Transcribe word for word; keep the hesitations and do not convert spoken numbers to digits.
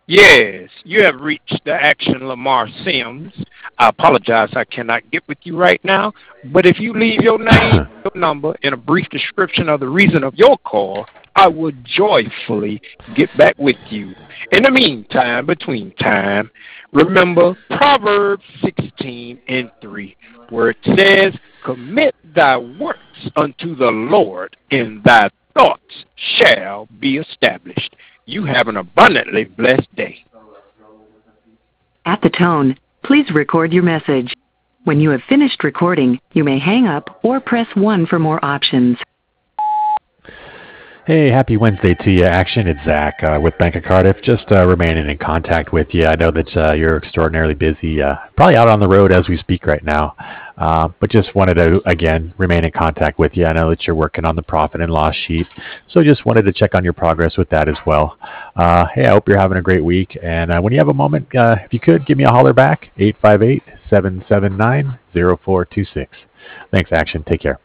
Yes, you have reached the Action Lamar Sims. I apologize, I cannot get with you right now, but if you leave your name, your number, and a brief description of the reason of your call, I will joyfully get back with you. In the meantime, between time, remember Proverbs sixteen and three, where it says, commit thy works unto the Lord, and thy thoughts shall be established. You have an abundantly blessed day. At the tone, please record your message. When you have finished recording, you may hang up or press one for more options. Hey, happy Wednesday to you, Action. It's Zach uh, with Bank of Cardiff. Just uh, remaining in contact with you. I know that uh, you're extraordinarily busy, uh, probably out on the road as we speak right now, uh, but just wanted to, again, remain in contact with you. I know that you're working on the profit and loss sheet, so just wanted to check on your progress with that as well. Uh, hey, I hope you're having a great week, and uh, when you have a moment, uh, if you could, give me a holler back, eight five eight, seven seven nine, zero four two six. Thanks, Action. Take care.